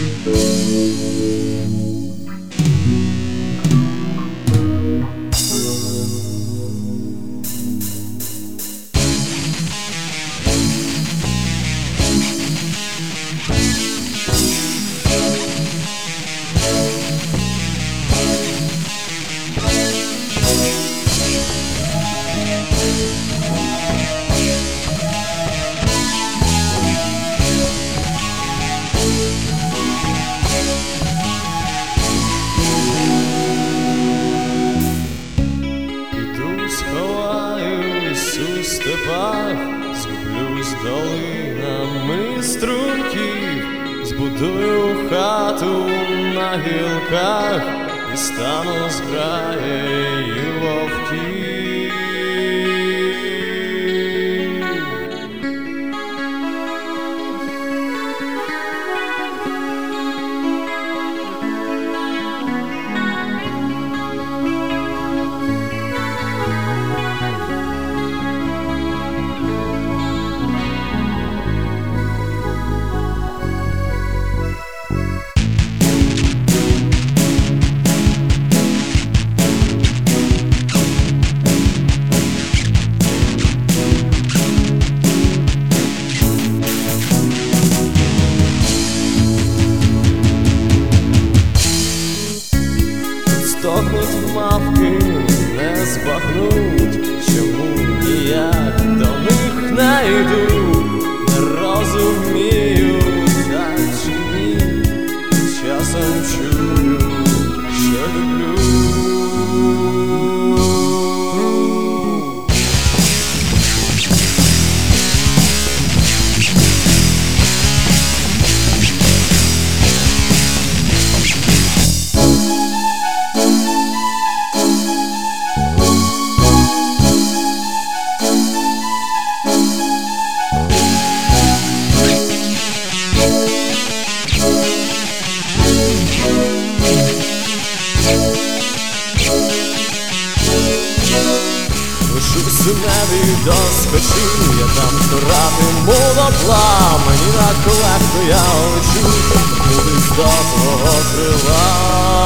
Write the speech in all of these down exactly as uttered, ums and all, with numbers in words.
У степах згублюсь долинами струмків, збудую хату на гілках і стану зграєю вовків. Стогнуть мавки, не збагнуть, чому ніяк до них не йду, не розумію, так чи ні, часом чую, що люблю. Лишусь у небі доскочив, я там сторатиму дотла, мені так легко я лечу, кудись до твого крила.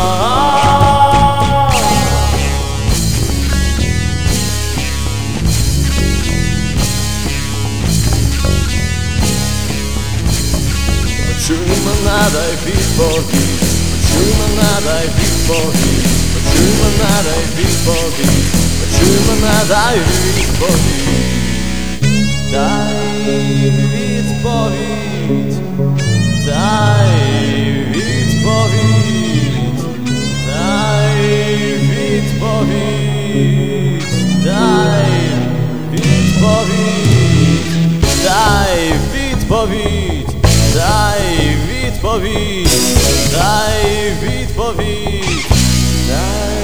Почуй мене, дай відповідь, почуй мене, дай відповідь, почуй мене, дай відповідь, почуй мене, дай відповідь, дай відповідь, дай відповідь, дай відповідь, дай відповідь, дай відповідь, дай відповідь, дай відповідь, дай